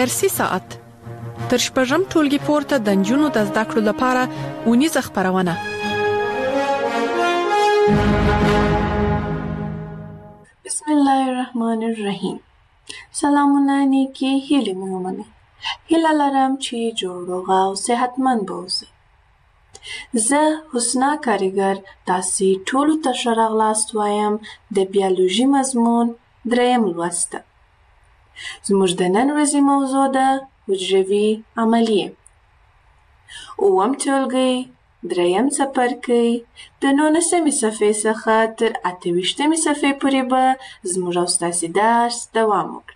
فارسي ساعت تر شپږم ټولګي پورته د نجونو د زده کړو لپاره اونیزه خپرونه. بسم الله الرحمن الرحیم. سلامونه نیکی هیلې مې ومنئ. هیله لرم چې جوړ روغ او صحتمند به اوسئ. زه حسنا کاریګر تاسې ټولو ته ښه راغلاست وایم د بیولوژي مضمون 3 لوست ته. زموږ د نن ورځې موضوع ده حجروي عملیې. 9 ټولګی 3 څپرکی د 19مې صفحې څخه تر 28مې صفحې پورې به زموږ او ستاسې درس دوام وکړي.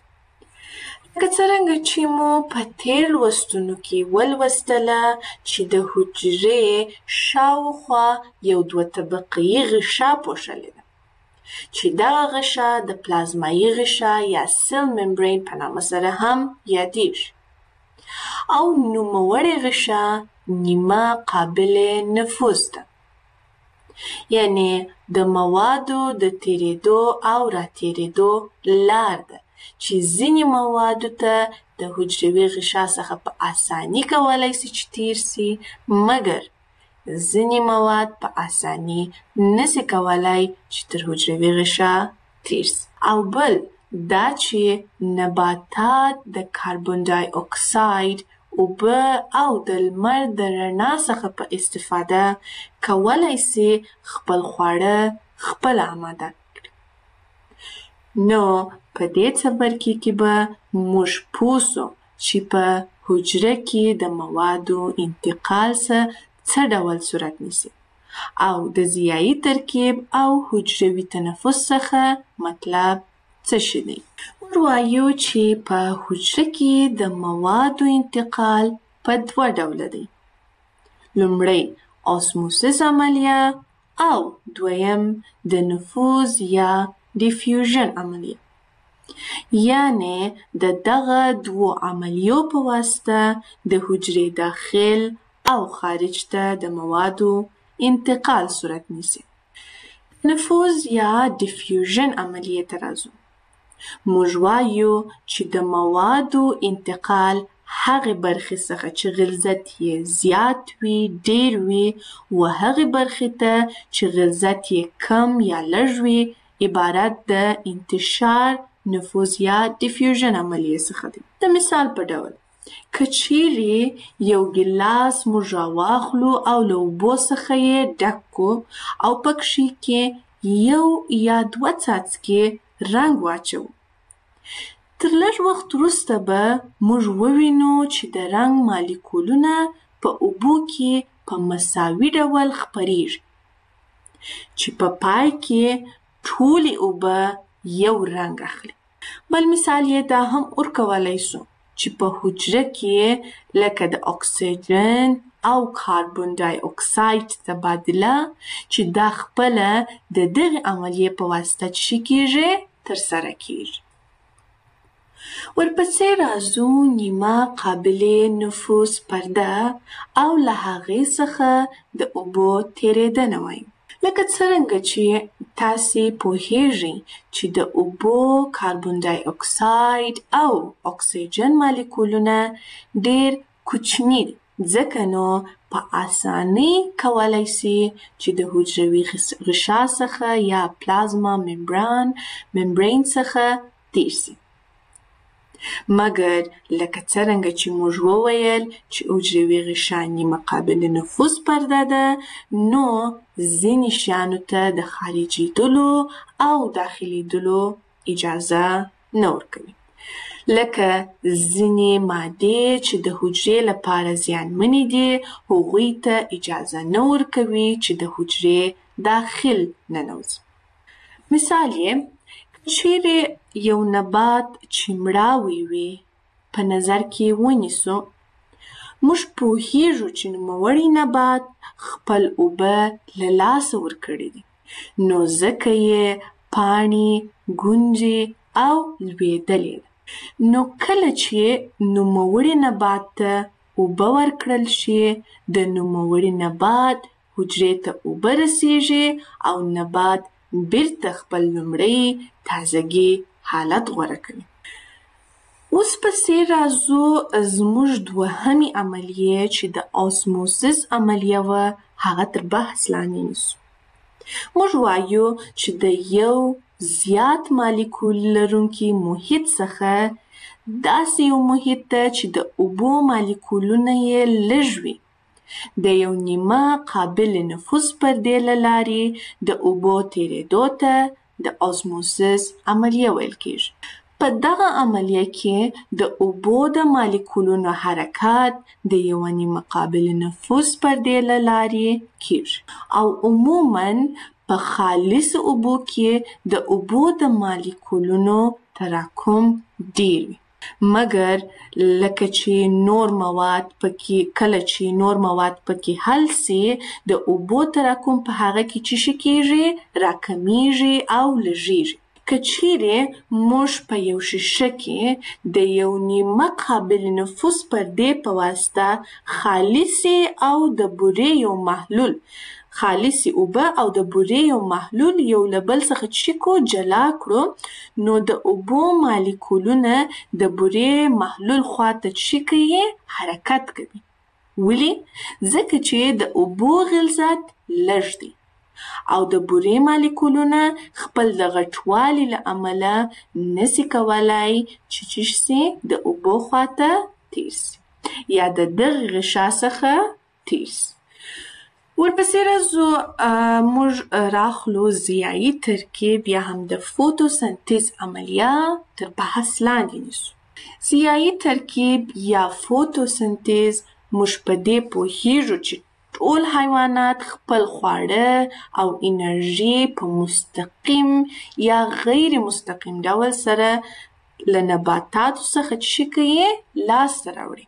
لکه څرنګه چې مو په تېر لوستونو کې ولوستله چې د حجرې شاوخوا یو 2 طبقه‌یي غشا پوښلې ده چې دغه غشا د پلازمایي غشا یا سیل ممبرین په نامه سره هم یادیږي او نوموړې غشا نیمه قابل نفوذ ده، یعنی د موادو د تیرېدو او راتېرېدو لار ده چې ځینې موادو ته د حجروي غشا څخه په اساني کولی سي چې تیر سي، مګر ځینې مواد په اساني نسي کولی چې تر حجروي غشا تیر سي. او بل دا چې نباتات د کاربن ډای اکساید، اوبه او د لمر د رڼا څخه په استفاده کولی سي خپل خواړه خپله آماده کړي. نو په دې څپرکي کې به موږ پوه سو چې په حجره کې د موادو انتقال څه ډول صورت نیسي او د ضیایي ترکیب او حجروي تنفس څخه مطلب څه شی دی. موږ وایو چې په حجره کې د موادو انتقال په 2 ډوله دی. لومړی اسموسیس عملیه او دویم د نفوذ یا ډیفیوژن عملیه. یعنی د دغه 2 عملیو په واسطه د حجرې داخل او خارج ته د موادو انتقال صورت نیسي. نفوذ یا ډیفیوژن عملیې ته راځو. موږ وایو چې د موادو انتقال هغې برخې څخه چې غلظت یې زیات وي، ډیر وي، و هغې برخې ته چې غلظت یې کم یا لږ وي عبارت د انتشار، نفوذ یا ډیفیوژن عملیې څخه دی. د مثال په ډول که چیرې یو ګیلاس موږ راواخلو او له اوبو څخه یې ډک کړو او پکښې کې 1 یا 2 څاڅکي رنګ واچوو، تر لږ وخت وروسته به موږ ووینو چې د رنګ مالیکولونه په اوبو کې په مساوي ډول خپریږي چې په پای کې ټولې اوبه یو رنګ اخلي. بل مثال یې دا هم ورکولی سو چې په حجره کې لکه د اکسیجن او کاربن ډای اکساید تبادله چې دا خپله د دغې عملیې په واسطه چې کیږي ترسره کیږي. ورپسې راځو نیمه قابل نفوذ پرده او له هغې څخه د اوبو تیرېدنه وایو. لکه څرنګه چې تاسې پوهیږئ چې د اوبو کاربن ډای اکساید او اکسیجن مالیکولونه ډیر کوچني دي، ځکه نو په اسانۍ کولی سي چې د حجروي غشا څخه یا پلازما ممبرین څخه تیر سي. مګر لکه څرنګه چې موږ وویل چې حجروي غشا نیمه قابل نفوذ پرده ده، نو ځینې شیانو ته د خارجېدلو او داخلېدلو اجازه نه ورکوي. لکه ځینې مادې چې د حجرې لپاره زیانمنې دي، هغوی ته اجازه نه ورکوي چې د حجرې داخل ننوځي. مثال یې چیرې یو نبات چې مړاوی وي په نظر کې ونیسو، موږ پوهیږو چې نوموړی نبات خپل اوبه له لاسه ورکړي دي، نو ځکه یې پاڼې، ګونجې او لوېدلې ده. نو کله چې نوموړي نبات ته اوبه ورکړل شي، د نوموړي نبات حجرې ته اوبه رسیږي او نبات بیرته خپل لومړی تازګي حالت غوره کوي. اوس پسې راځو زموږ دوهمې عملیې چې د اوسموسیس عملیه وه هغه تر بحث لاندې نیسو. موږ وایو چې د یو زیات مالیکول لرونکي محیط څخه داسې یو محیط ته چې د اوبو مالیکولونه یې لږ وي د یو نیمه قابل نفوذ پردې له لارې د اوبو تېرېدو ته د اوسموسیس عملیه ویل کېږي. په دغه عملیه کې د اوبو د مالیکولونو حرکت د یوه نیمه قابل نفوذ پردې له لارې کېږي او عموماً په خالصو اوبو کې د اوبو د مالیکولونو تراکم ډېر وي. مګر لکه چې نور مواد پکې حل سي د اوبو تراکم په هغه کې څه کېږي؟ راکمیږي او لږیږي. که چیرې موږ په یو شیشه کې د یو نیمه قابل نفوذ پردې په واسطه خالصې او د بورې یو محلول خالصې اوبه او د بورې یو محلول یو له بل څخه جلا کړو نو د اوبو مالیکولونه د بورې محلول خواته حرکت کوي. ولې؟ ځکه چې د اوبو غلظت لږ دی او د بورې مالیکولونه خپل د غټوالي له امله نسي کولای چې د اوبو خواته تیر سي یا د دغه غشا څخه تیر سي. ورپسې راځو موږ راخلو ضیایي ترکیب یا هم د فوتوسنتیز عملیه تر بحث لاندې نیسو. ضیایي ترکیب یا فوتوسنتیز موږ په دې پوهیږو چې ټول حیوانات خپل خواړه او انرژي په مستقیم یا غیر مستقیم ډول سره له نباتاتو څخه لاسته راوړي.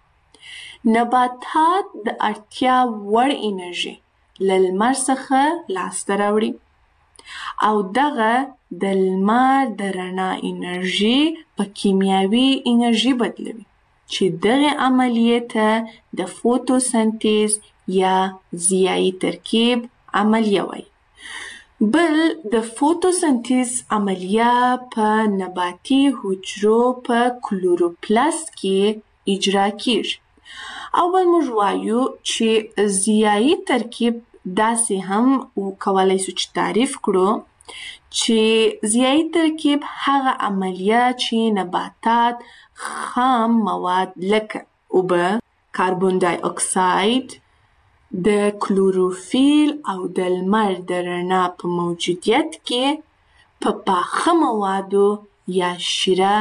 نباتات د اړتیا وړ انرژي له لمر څخه لاسته راوړي او دغه د لمر د رڼا انرژي په کیمیاوي انرژي بدلوي چې دغه عملیې ته د فوتوسنتیز یا ضیایي ترکیب عملیه وایي. بل د فوتوسنتیز عملیه په نباتي حجرو په کلوروپلاست کې اجرا کیږي. اول موږ وایو چې ضیایي ترکیب داسې هم کولای شو چې تعریف کړو چې ضیایي ترکیب هغه عملیه چې نباتات خام مواد لکه اوبه، کاربن دای اکساید، د کلوروفیل او د لمر د رڼا په موجودیت کې په پاخه موادو یا شیره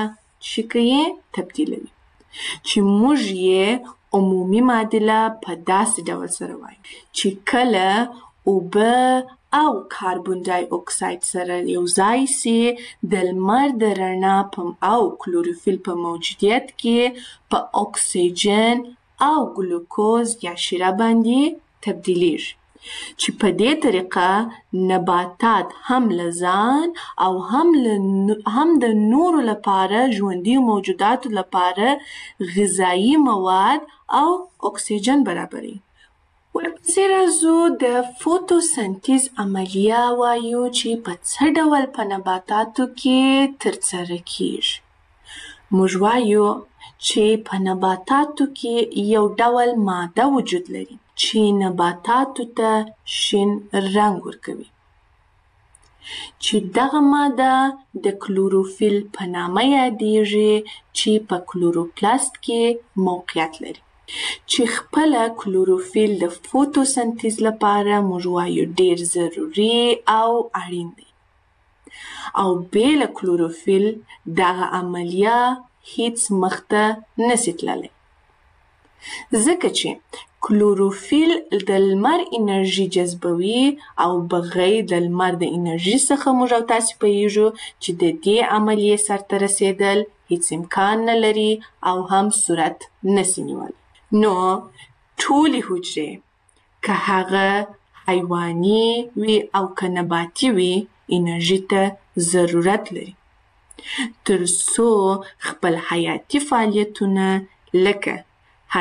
تبدیلوي چې موږ یې عمومي معادله په داسې ډول سره وایو چې کله اوبه او کاربن دای اکساید سره یو ځای سي د لمر د رڼا او کلوروفیل په موجودیت کې په اکسیجن او ګلوکوز یا شیره باندې تبدیلیږي چې په دې طریقه نباتات هم له ځان او هم د نورو لپاره ژوندي موجوداتو لپاره غذایي مواد او اکسیجن برابروي. ورپسې راځو د فوتوسنتیز عملیه وایو چې په څه ډول په نباتاتو کې ترسره کیږي. موږ وایو چې په نباتاتو کې یو ډول ماده وجود لري چې نباتاتو ته شین رنګ ورکوي چې دغه ماده د کلوروفیل په نامه یادیږي چې په کلوروپلاست کې موقعیت لري چې خپله کلوروفیل د فوتوسنتیز لپاره موږ وایو ډیر ضروري او اړین دی او بې له کلوروفیل دغه عملیه هیڅ مخته نسي تللی ځکه چې کلوروفیل د لمر انرژي جذبوي او بغیر د لمر د انرژي څخه موږ او تاسې پوهیږو چې د دې عملیې سرته رسیدل هیڅ امکان نه لري او هم صورت نسي نیولی. نو ټولې حجرې که هغه حیواني وي او که نباتي وي انرژي ته ضرورت لري تر څو خپل حیاتي فعالیتونه لکه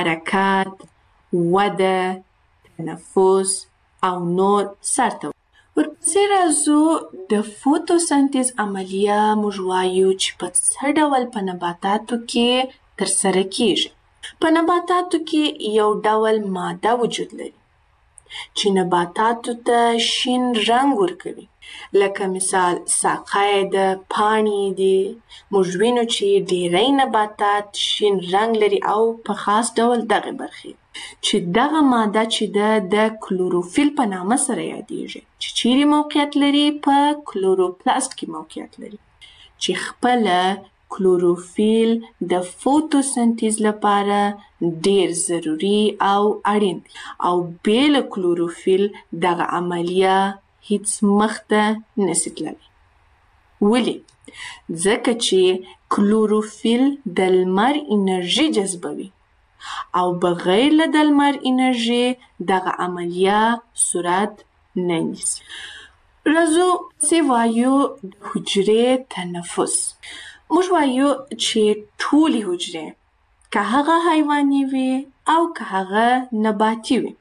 حرکت، وده، تنفس او نور سرته ورپسې راځو د فوتوسنتیز عملیه موږ وایو چې په څه ډول په نباتاتو کې ترسره کیږي. په نباتاتو کې یو ډول ماده وجود لري چې نباتاتو ته شین رنګ ورکوي. لکه مثال ساقه د پاڼې دي. موږ وینو چې ډیری نباتات شین رنګ لري او په خاص ډول دغه برخې چې دغه ماده چې د کلوروفیل په نامه سره یادیږي چې چیرې موقعیت لري په کلوروپلاست کې موقعیت لري چې خپله کلوروفیل د فوتوسنتیز لپاره ډیر ضروري او اړین دی او بې له کلوروفیل دغه عملیه هیڅ مخته نشي تللی. ولې؟ ځکه چې کلوروفیل د لمر انرژي جذبوي او بغیر له د لمر انرژي دغه عملیه صورت نه نیسي. راځو چې وایو د حجرې تنفس. موږ وایو چې ټولې حجرې که هغه حیواني وي او که هغه نباتي وي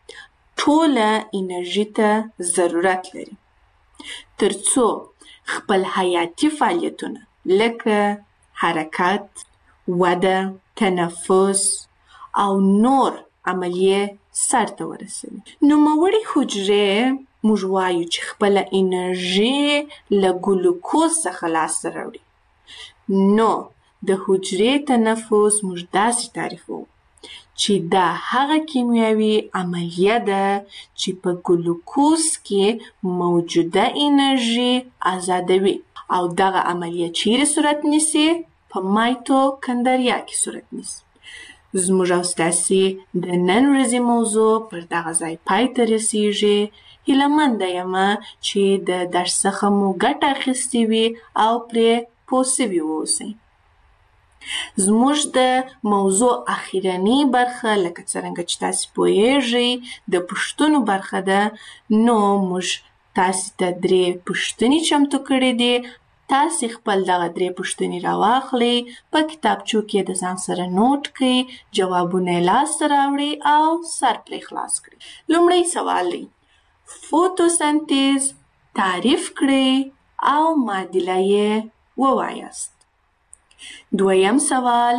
ټوله انرژي ته ضرورت لري ترڅو خپل حیاتي فعالیتونه لکه حرکت، وده، تنفس او نور عملیې سرته ورسوي. نوموړې حجرې موږ وایو چې خپله انرژي له ګلوکوز څخه لاسته راوړي. نو د حجرې تنفس موږ داسې تعریفوو چې دا هغه کیمیاوي عملیه ده چې په ګلوکوز کې موجوده انرژي آزادوي او دغه عملیه چیرې صورت نیسي؟ په مایتوکندریا کې صورت نیسي. زموږ او ستاسې د نن ورځې موضوع پر دغه ځای پای ته رسیږي. هیلهمنده یمه چې د درس څخه مو ګټه اخیستې وي او پرې پوه سوي واوسئ. زموږ د موضوع اخیرنۍ برخه لکه څرنګه چې تاسې پوهیږئ د پوښتنو برخه ده. نو موږ تاسې ته 3 پوښتنې چمتو کړې دي. تاسې خپل دغه 3 پوښتنې راواخلئ، په کتابچو کې د ځان سره نوټ کړئ، جوابونه یې لاسته راوړئ او سر پرې خلاص کړئ. لومړی سوال دی فوتوسنتیز تعریف کړئ او معادله یې ووایاست. دویم سوال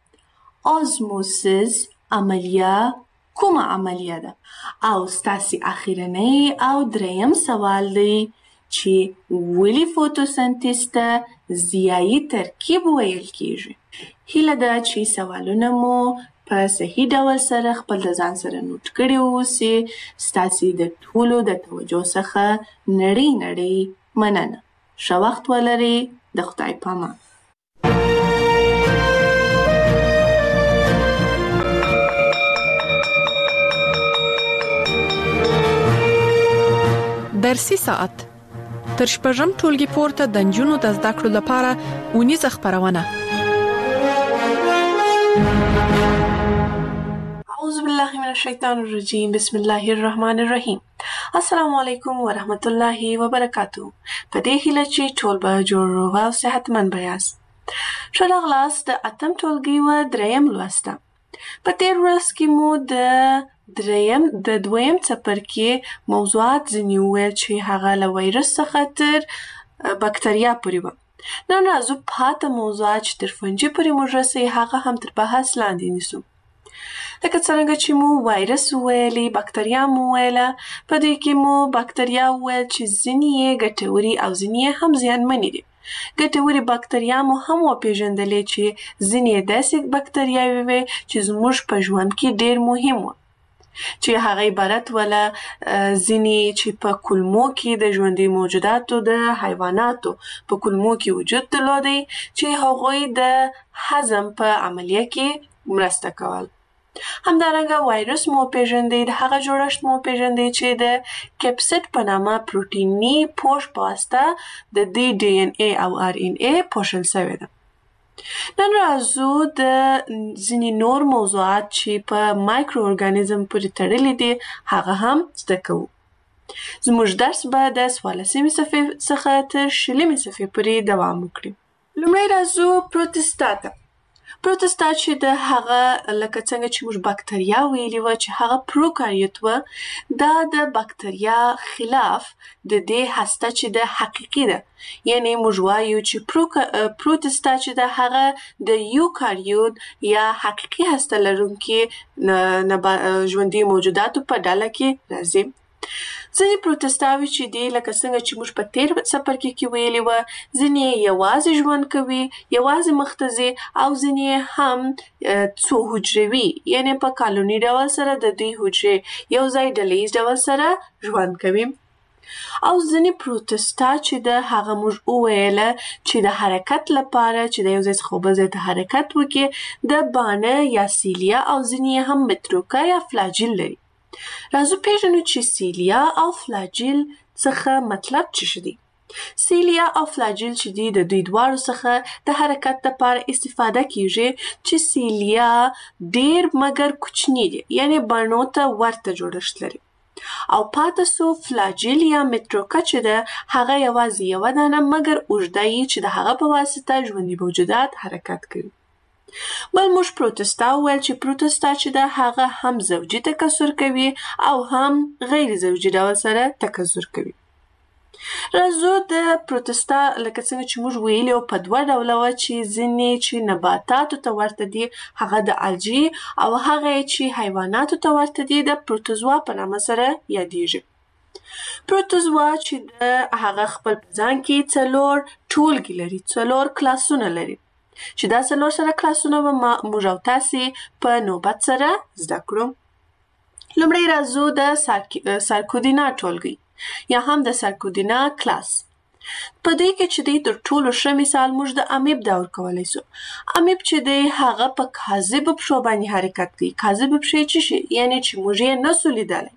آزموسیس عملیه کومه عملیه ده؟ او ستاسې اخیرنۍ او دریم سوال دی چې ولې فوتوسنتیز ته ضیایي ترکیب ویل کیږي. هیله ده چې سوالونه مو په صحیح ډول سره خپل د ځان سره نوٹ کړي واوسي. ستاسې د ټولو د توجه څخه نړۍ مننه. ښه وخت ولرئ. د خدای په امان. درسي ساعت تر شپږم ټولګي پورته د نجونو د زده کړو لپاره اونیزه خپرونه. اعوذ بالله من الشیطان الرجیم. بسم الله الرحمن الرحیم. السلام علیکم ورحمت الله وبرکاتو. په دې هیله چې ټول به جوړ روغ او صحتمند به یاست. ښه راغلاست د 8م ټولګي و 3م لوسته. په تیر ورځ کې مو د دویم څپرکي موضوعات ځینې وویل چې هغه له وایرس څخه تر بکتریا پورې وه. نن راځو پاته موضوعات چې تر فنجي پورې موږ رسوي هغه هم تر بحث لاندې نیسو. لکه څرنګه چې مو وایرس وویلې، بکتریا مو وویله. په دې کې مو بکتریا وویل چې ځینې یې ګټورې او ځینې یې هم زیانمنې دي. ګټورې بکتریا مو هم وپېژندلې چې ځینې یې داسې بکتریاوې وې چې زموږ په ژوند کې ډېر مهم وو چې هغه عبارت ولا ځینې چې په کولمو کې د ژوندي موجوداتو د حیواناتو په کولمو کې وجود درلودی چې هغوی د هضم په عملیه کې مرسته کول. همدارنګه وایرس مو پیژندې، د هغه جوړښت مو پیژندې چې د کپسید په نامه پروتیني پوښ په واسطه د دې ډي ان ای او ار ان ای پوښل شوی ده. نن راځو د ځینې نور موضوعات چې په مایکرو ارګانیزم پورې تړلي دي هغه هم زده کوو. زموږ درس به د 14مې صفحې څخه تر 20مې صفحې پورې دوام وکړي. لومړی راځو پروتستاتا. پروتستا چې د هغه لکه څنګه چې موږ بکتریا ویلي وه چې هغه پروکاریوت وه، دا د بکتریا خلاف د دې هسته چې د حقیقي ده. یعنی موږ وایو چې پروتستا چې د هغه د یوکاریوت یا حقیقي هسته لرونکي ژوندي موجوداتو په ډله کې راځي. ځینې پروتستاوي چې دي لکه څنګه چې موږ په تیر څپرکي کې ویلي وه، ځینې یوازې ژوند کوي، یوازې مخ ته ځي، او ځینې هم څو حجروي، یعنی په کالوني ډول سره د دوی حجرې یو ځای ډلیز ډول سره ژوند کوي. او ځینې پروتستا چې د هغه موږ وویله چې د حرکت لپاره چې د یو ځای څخه بل ځای ته حرکت وکړي د بانه یا سیلیا او ځینې هم متروکه یا فلاجیل لري. راځو پیژنو چې سیلیا او فلاجیل څخه مطلب څه دي. سیلیا او فلاجیل چې دي د دوی دواړو څخه د حرکت لپاره استفاده کیږي چې سیلیا ډیر مګر کوچني دي، یعنی بڼو ته ورته جوړښت لري، او پاتې سو فلاجیل یا متروکه چې ده هغه یوازې یوه دانه مګر اوږده یي چې د هغه په واسطه ژوندي موجودات حرکت کوي. بل موږ پروتستا وویل چې پروتستا چې ده هغه هم زوجي تکثر کوي او هم غیر زوجي ډول سره تکثر کوي. راځو د پروتستا لکه څنګه چې موږ ویلي په دوه ډوله وه چې ځینې چې نباتاتو ته ورته دي هغه د الجی او هغه چې حیواناتو ته ورته دي د پروتوزوا په نامه سره یادیږي. پروتوزوا چې د هغه خپل په ځان کې 4 ټولګي لري، 4 کلاسونه لري چې دا 4 سره کلاسونه به موږ او تاسې په نوبت سره زده کړو. لومړی راځو د سارکودینا ټولګي یا هم د سارکودینا کلاس. په دې کې چې دی تر ټولو ښه مثال موږ د امیب دا ورکولی سو. امیب چې دی هغه په کاذبو پښو باندې حرکت کوي. کاذبې پښې څه شي؟ یعنی چې موږ یې نسو لیدلی،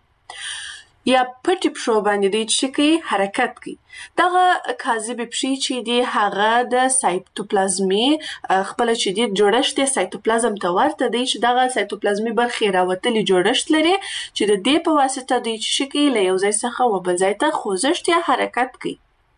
یا پټې پښو باندې دی چې کوي حرکت کوي. دغه کاذبې پښې چې دی هغه د سایتوپلازمي خپله چې دی جوړښت یې سایتوپلازم ته ورته دی چې دغه سایتوپلازمي برخې راوتلي جوړښت لري چې د دې په واسطه دوی چې کوي له یو ځای څخه و بل ځای ته خوځښت یا حرکت کوي.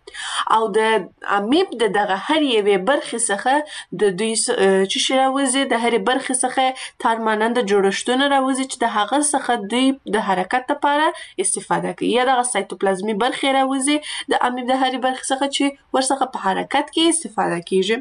او د امیب د دغه هر یوې برخې څخه د دوی چې شي راوځي، د هرې برخې څخه تار ماننده جوړښتونه راوځي چې د هغه څخه دوی د حرکت لپاره استفاده کوي، یا دغه سایتوپلازمي برخې راوځي د امیب د هرې برخې څخه چې ورڅخه په حرکت کې استفاده کیږي.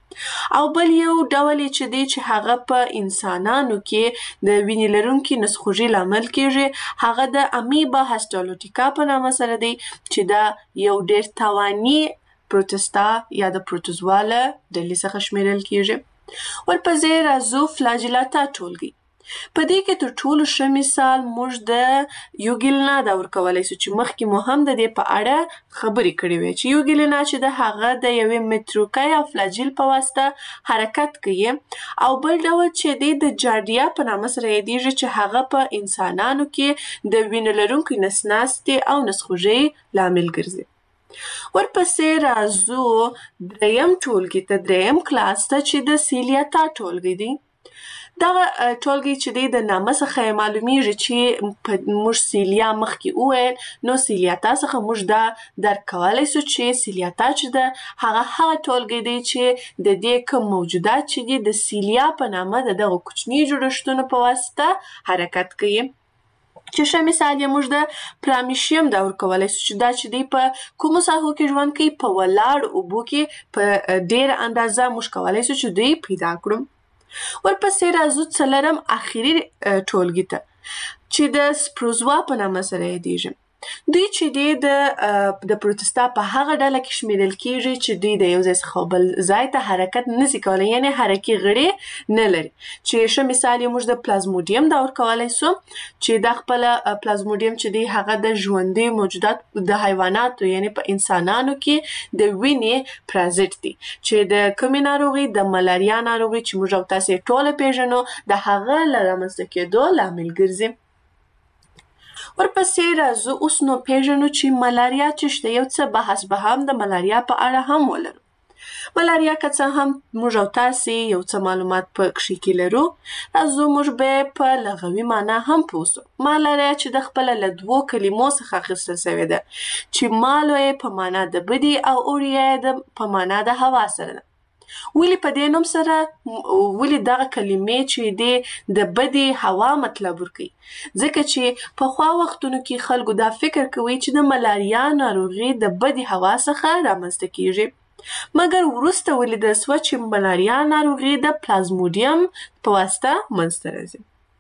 او بل یو ډول چې دی چې هغه په انسانانو کې د وینې لرونکي نسخوږي لامل کیږي، هغه د امیبا هسټالوټیکا په نامه سره دی چې دا یو ډیر تواني پروتستا یا د پروتوزوا له ډلې څخه شمیرل کیږي. ورپسې راځو فلاجیلاتا ټولګي. په دې کې تر ټولو ښه مثال موږ د یوګیلنا دا ورکولی سو چې مخکې مو هم د دې په اړه خبرې کړې وې چې یوګیلنا چې د هغه د یوې متروکه یا فلاجیل په واسطه حرکت کوي. او بل ډول چې دی د جاردیا په نامه سره یادیږي چې هغه په انسانانو کې د وینې لرونکي نسناستې او نسخوږۍ لامل ګرځي. ورپسې راځو دریم ټولګي ته، دریم کلاس ته چې د سیلیاتا ټولګي دی. دغه ټولګي چې دی د نامه څخه معلومیږي چې موږ سیلیا مخکې وویل، نو سیلیاتا څخه موږ دا درک کولی سو چې سیلیاتا چې ده هغه ټولګي دی چې د دې کوم موجودات چې دي د سیلیا په نامه د دغه کوچني جوړښتونو په واسطه حرکت کوي. چې ښه مثال یې موږ د پرامیشیم دا ورکولی سو چې دا چې دی په کومو ساحو کې ژوند کوي؟ په ولاړو اوبو کې په ډېره اندازه موږ کولی سو چې دوی پیدا کړو. ورپسې راځو څلورم اخري ټولګي ته چې د سپروزوا په نامه سره یادیږي. دوی چې دی د پروتستا په هغه ډله کې شمیرل کیږي چې دوی د یو ځای څخه بل ځای ته حرکت نشي کولی، یعنی حرکي غړي نه لري. چې ښه مثال یې موږ د پلازمودیم دا ورکولی سو چې دا خپله پلازمودیم چې دی هغه د ژوندي موجودات د حیواناتو یعنی په انسانانو کې د وینې پرازیت دی چې د کومې ناروغي؟ د ملاریا ناروغي چې موږ او تاسې ټوله پیژنو د هغه له رامنځته کېدو لامل ګرځي. ورپسې راځو اوس نو پیژنو چې ملاریا څه شته. یو څه بحث به هم د ملاریا په اړه هم ولرو. ملاریا که څه هم موږ او تاسې یو څه معلومات په کښې کې لرو، راځو موږ به په لغوي معنا هم پوه سو. ملاریا چې د خپله له 2 کلمو څخه اخیستل سوې ده چې مالو یې په معنا د بدي او اوریا یې په معنا د هوا سره ده. ولې په دې نوم سره ولې دغه کلمې چې دی د بدې هوا مطلب ورکوي؟ ځکه چې پخوا وختونو کې خلکو دا فکر کوي چې د ملاریا ناروغي د بدې هوا څخه رامنځته کیږي، مګر وروسته ولیدل سوه چې ملاریا ناروغي د پلازموډیم په واسطه منځته راځي.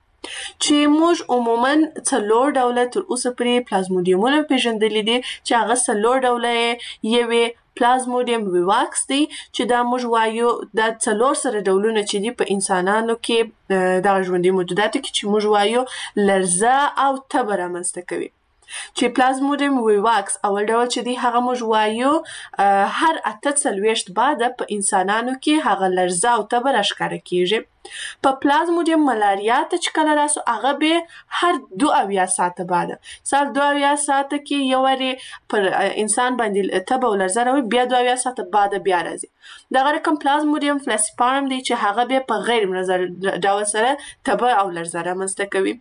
چې موږ عموماً 4 ډوله تر اوسه پورې پلازموډیمونه پیژندلي دي، چې هغه 4 ډوله یې پلازموډیم ویواکس دی، چې دا موږ وایو دا 4 سره ډولونه چې دي په انسانانو کې دغه ژوندي موجوداتو کې چې موږ وایو لرزه او تبه رامنځته کوي. چې پلازموډیم ویواکس اول ډول چې دی هغه موږ وایو هر 48 بعده په انسانانو کې هغه لرزه او تبه راښکاره کیږي. په پلازموډیم ملاریا ته چې کله راسو هغه به هر 72 ساعته بعده، سال 72 ساعته کې یو وارې پر انسان باندې تبه او لرزه راوړي، بیا 72 ساعته بعده بیا راځي. دغه رقم پلازموډیم فلاسیپارم دی چې هغه به په غیر منظر ډول سره تبه او لرزه رامنځته کوي.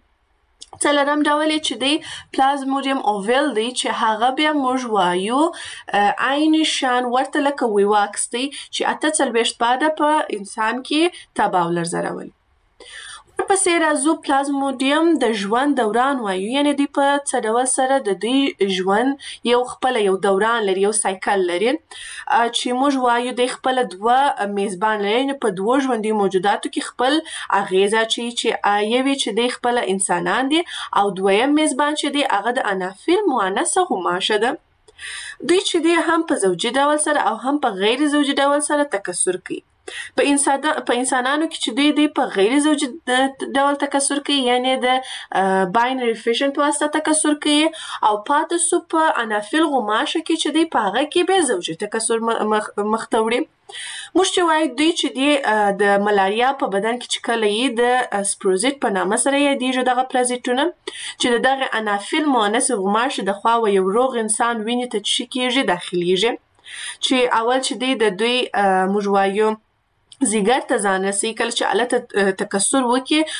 4 ډول چې دی پلازموډیم اوویل دی چې هغه بیا موږ وایو عین شان ورته لکه ویواکس دی چې 48 بعده په انسان کې تبه او لرزه راولي. ورپسې راځو پلازموډیم د ژوند دوران وایو، یعنی دوی په څه ډول سره د دوی ژوند یو خپله یو دوران لري، یو سایکل لري چې موږ وایو دوی خپله 2 میزبان لري، یعنی په 2 ژوندي موجوداتو کې خپل اغیز اچوي چې یوې چې دوی خپله انسانان دي او دویم میزبان چې دی هغه د انافیل مؤنثه غوماشه ده. دوی چې دی هم په زوجي ډول سره او هم په غیر زوجي ډول سره تکثر کوي. په انسانانو کې چې دوی په غیر زوجي ډول تکثر کوي، یعنی د باینري فیشن په واسطه تکثر کوي، او پاتې سو په انافیل غوماشه کې چې دوی په هغه کې به زوجي تکثر مخته وړي. موږ چې وایو دوی چې دی د ملاریا په بدن کې چې کله یې د سپروزیت په نامه سره یادیږي دغه پرازیتونه چې د دغه انافیل مؤنث غوماشې د خوا یو روغ انسان وینې ته چې کیږي داخليږي، چې اول چې دی د دوی موږ وایو زیګر ته ځان رسي، کله چې هلته تکثر وکړي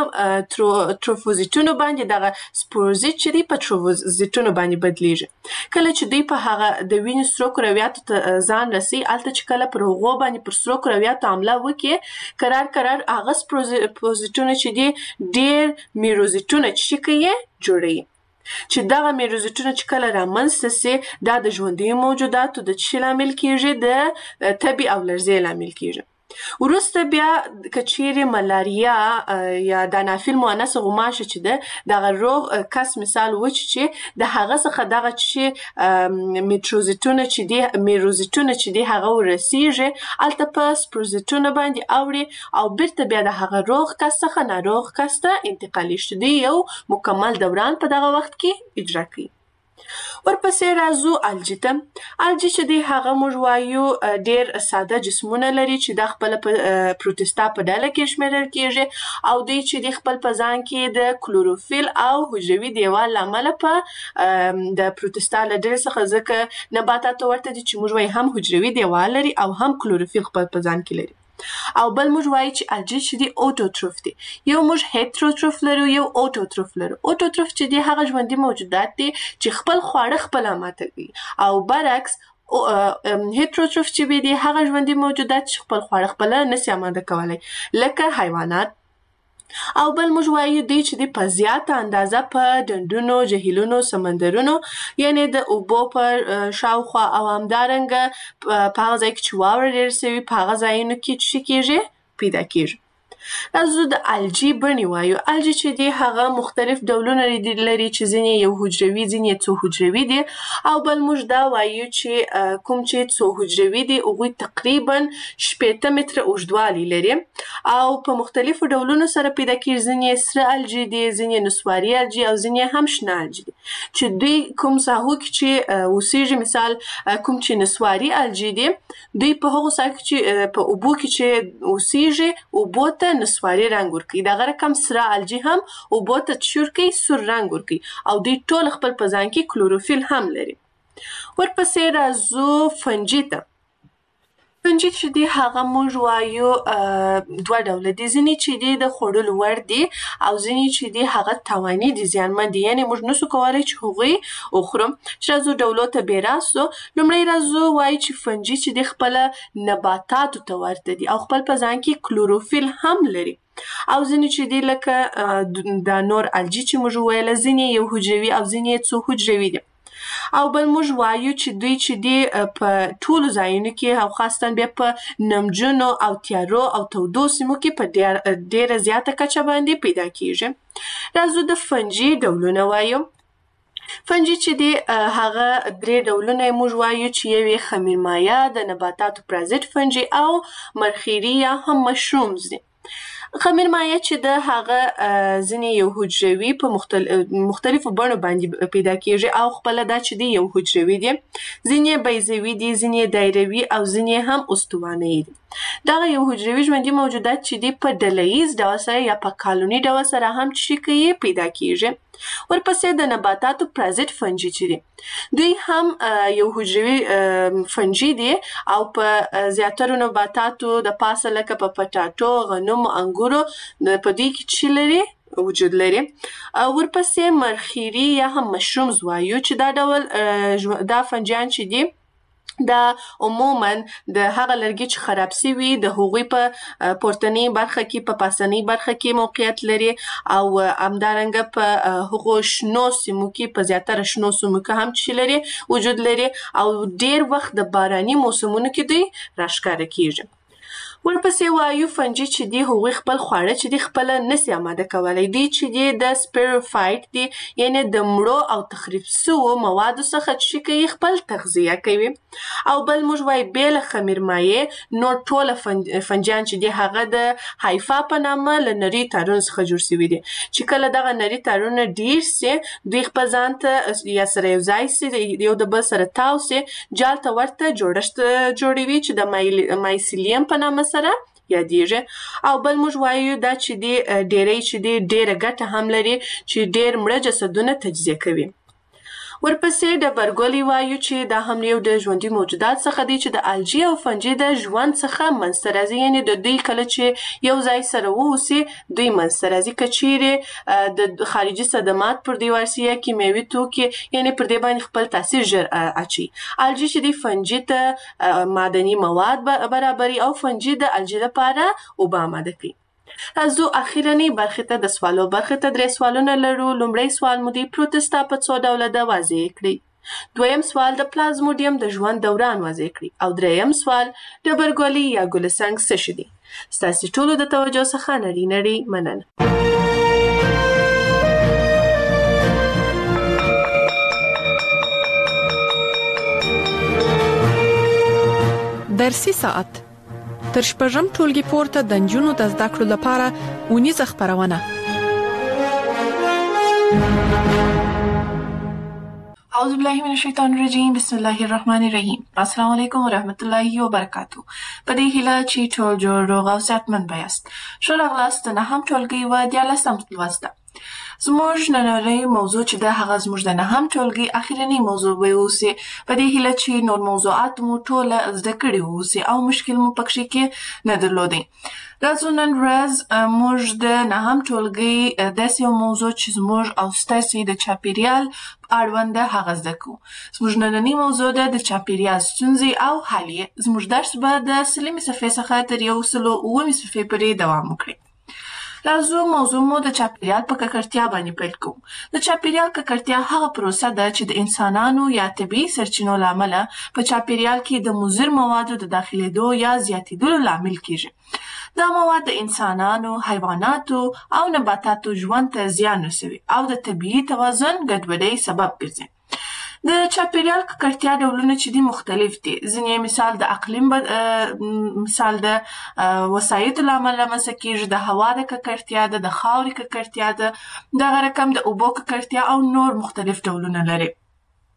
په تروفوزیتونو باندې دغه سپوروزیت چې دی په تروفوزیتونو باندې بدلیږي. کله چې دوی په هغه د وینې سرو کرویاتو ته ځان رسي، هلته چې کله پر هغو باندې پر سرو کرویاتو حمله وکړي قرار هغه سپوروزیتونه چې دی ډېر میروزیتونه چې کوي جوړوي، چې دغه میروزیتونه چې کله رامنځته سي دا د ژوندي موجوداتو د څه لامل کیږي؟ د تبې او لرزې لامل کیږي. وروسته بیا که چیرې ملاریا یا د انافیل مؤنثه غوماشه چې ده دغه روغ کس مثال وچ چې د هغه څخه دغه چې میروزیتونه چې دی هغه ورسیږي، هلته په سپروزیتونه باندې اوړي او بیرته بیا د هغه روغ کس څخه ناروغ کس ته انتقالیږي، چې دوی یو مکمل دوران په دغه وخت کې اجرا کوي. ورپسې راځو الجی ته. الجی چې دی هغه موږ وایو ډېر ساده جسمونه لري چې دا خپله په پروتستا په ډله کې شمیرل کیږي، او دوی چې دی خپل په ځان کې د کلوروفیل او حجروي دیوال له امله په د پروتستا له ډلې څخه، ځکه نباتاتو ورته دي چې موږ وایو هم حجروي دیوال لري او هم کلوروفیل خپل په ځان کې لري. او بل موږ وایو چې الجی چې دی اوټوټروف دی. یو موږ هیتروټروف لرو، یو اوټوټروف لرو. اوټوټروف چې دی هغه ژوندي موجودات دي چې خپل خواړه خپله ماته کوي، او برعکس هیتروټروف چې دی هغه ژوندي موجودات چې خپل خواړه خپله نسي اماده کولی، لکه حیوانات. او بل موږ وایو دی چې دی په زیاته اندازه په ډنډونو، جهیلونو، سمندرونو، یعنی د اوبو په شاوخوا او همدارنګه په هغه ځای کې چې واوره ډېره سوي په هغه ځایونو کې څه کیږي؟ پیدا کیږي. راځو د الجی بڼې وایو. الجی چې دی هغه مختلف ډولونه لري چې ځینې یو حجروي، ځینې څو حجروي دي، او بل موږ دا وایو چې کوم چې څو حجروي دي هغوی تقریبا 18 متره اوږدوالی لري او په مختلفو ډولونو سره پیدا کیږي. ځینې سره الجی دي، ځینې نسواري الجی او ځینې هم شنه الجی دي، چې دوی کوم ساحو کې چې اوسیږي، مثال کوم چې نسواري الجی دي دوی په هغو ساحو کې چې په اوبو کې چې اوسیږي اوبو ته نسواري رنګ ورکوي. دغه رقم سره الجی هم اوبو ته چور کوي، سور رنګ ورکوي، او دوی ټول خپل په ځان کې کلوروفیل هم لري. ورپسې راځو فنجي ته. فنجي چې دی هغه موږ وایو دوه ډوله دي. ځینې چې دی د خوړلو وړ دي او ځینې چې دی هغه تاواني دي، زیانمن دي، یعنې موږ نسو کولی چې هغوی وخورو. چې راځو ډولو ته بې راستو. لومړی راځو وایو چې فنجي چې دی خپله نباتاتو ته ورته دي او خپل په ځان کې کلوروفیل هم لري. او ځینې چې دی لکه دا نور الجی چې موږ وویله، ځینې یو حجروي او ځینې څو حجروي دي. او بل موږ وایو چې دوی چې دی په ټولو ځایونو کې او خاصتاً بیا په نمجنو او تیارو او تودو سیمو کې په ډېره زیاته کچه باندې پیدا کیږي. راځو د فنجي ډولونه وایو. فنجي چې دی هغه 3 ډولونه موږ وایو چې یو یې خمیرمایه، د نباتاتو پرازیت فنجي او مرخیړي یا هم مشرومز دي. خمیرمایه چې د هغه ځینې یو حجروي په مختلفو بڼو باندې پیدا کیږي او خپله دا چې دی یو حجروي دي، ځینې بیضوي دي، ځینې دایروي او ځینې هم استوانه‌یي دي. دغه یو حجروي ژوندي موجودات چې دی په ډلهییز ډول سره یا په کالوني ډول سره هم چې کوي پیدا کیږي. ورپسې د نباتاتو پرازیت فنجي چې دي دوی هم یو حجروي فنجي دي او په زیاترو نباتاتو د پاسه لکه په پټاټو، غنمو، انګورو په دوی کې چې لري وجود لري. ورپسې مرخیړي یا هم مشرومز وایو چې دا ډول دا فنجیان چې دي دا عموماً د هغه لرګي چې خراب سوي د هغوی په پورتنۍ برخه کې په پاسنۍ برخه کې موقعیت لري او همدارنګه په هغو شنو سیمو کې په زیاتره شنو سیمو کې هم چې لري وجود لري او ډېر وخت د باراني موسمونو کې دوی راښکاره کیږي. ورپسې وایو فنجي چې دی هغوی خپل خواړه چې دی خپله نسي اماده کولی. دوی چې دی د سپیروفایټ دي، یعنې د مړو او تخریب سوو موادو څخه چې کوي خپل تغذیه کوي. او بل موږ وایو بې له خمیرمایې نور ټوله فنجیان چې دی هغه د هایفا په نامه له نري تارونو څخه جوړ سوي دي چې کله دغه نري تارونه ډېر سي دوی خپل ځان ته یا سره یو ځای سي، یو د بل سره تاو سي، جال ته ورته جوړښت جوړوي چې د مایسیلیم په نامه سره یادیږي. او بل موږ وایو دا چې دی ډېری چې دی ډېره ګټه هم لري چې ډېر مړه جسدونه تجزیه کوي. ورپسې ډبرګولي وایو چې دا هم یو د ژوندي موجودات څخه دی چې د الجی او فنجي د ژوند څخه منځته راځي، یعنې د دوی کله چې یو ځای سره واوسي دوی منځته راځي. که چیرې د خارجي صدمات پر دوی ورسي یا کیمیاوي توکي یعنې پر دې باندې خپل تاثیر ژر اچوي. الجی چې دی فنجي ته معدني مواد برابري او فنجي د الجی لپاره اوبه اماده کوي. راځو اخیرنۍ برخې ته د سوالو برخې ته 3 سوالونه لرو. لومړی سوال مو دی پروتستا په څو ډوله ده واضح کړئ. دویم سوال د پلازموډیم د ژوند دوران واضح کړئ. او دریم سوال ډبرګولي یا ګلسنګ څه شي دي. ستاسې ټولو د توجه څخه نړۍ مننه. درسي ساعت تر شپږم ټولګي پورته د نجونو د زده کړو لپاره اونیزه خپرونه. اعوذ بالله من الشیطان الرجیم، بسم الله الرحمن الرحیم. السلام علیکم ورحمت الله وبرکاتو. په دې هیله چې ټول جوړ روغ او صحتمند یاست. ښه راغلاست د 9م ټولګي و 14م لوست ته. زموږ نننۍ موضوع چې ده هغه زموږ د 9م ټولګي اخیرنۍ موضوع به اوسي. په دې هیله چې نور موضوعات مو ټوله زده کړي اوسي او مشکل مو پکښې کې نه درلودی. راځو نن ورځ موږ د 9م ټولګي داسې یو موضوع چې زموږ او ستاسې د چاپیریال اړوند ده هغه زده کوو. زموږ نننۍ موضوع ده د چاپیریال ستونزې او حل یې. زموږ درس به د 100مې صفحې څخه تر 109مې صفحې پورې دوام وکړي. راځو موضوع مو د چاپیریال په ککړتیا باندې پیل کوو. د چاپیریال ککړتیا هغه پروسه ده چې د انسانانو یا طبیعي سرچینو له امله په چاپیریال کې د مضر موادو د داخلېدو یا زیاتېدلو لامل کیږي. دا مواد د انسانانو، حیواناتو او نباتاتو ژوند ته زیان رسوي او د طبیعي توازن ګډوډۍ سبب ګرځي. د چاپیریال ککړتیا ډولونه چې دي مختلف دي. ځینې مثال د اقلیم مثال د وسایطو له امله رامنځته کیږي، د هوا د ککړتیا ده، د خاورې ککړتیا ده، دغه رقم د اوبو ککړتیا او نور مختلف ډولونه لري.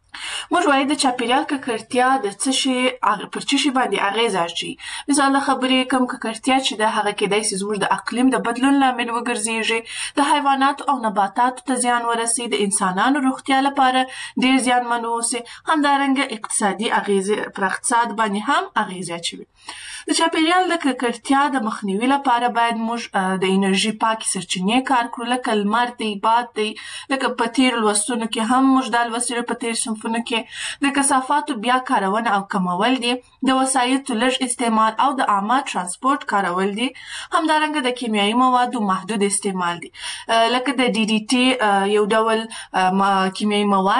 موږ وایو د چاپیریال ککړتیا د څه شي پر څه شي باندې اغیزه اچوي. مثال د خبرې کوم ککړتیا چې د هغه کېدای شي زموږ د اقلیم د بدلون لامل وګرځېږي، د حیواناتو او نباتاتو ته زیان ورسي، د انسانانو روغتیا لپاره ډېر زیانمن واوسي، همدارنګه اقتصادي اغیزې پر اقتصاد باندې هم اغیزې اچوي. د چاپیریال د ککړتیا د مخنیوي لپاره باید موږ د انرژي پاکې سرچینې کار کړو، لکه لمر دی، باد دی، لکه په تېرو لوستونو کې هم موږ دا لوستلي په تېرو صنفونو کې د کثافاتو بیا کارونه او کمول دي، د وسایطو لږ استعمال او د عامه ترانسپورت کارول دي، همدارنګه د کیمیاوي موادو محدود استعمال دي، لکه د DDT یو ډول کیمیاوي مواد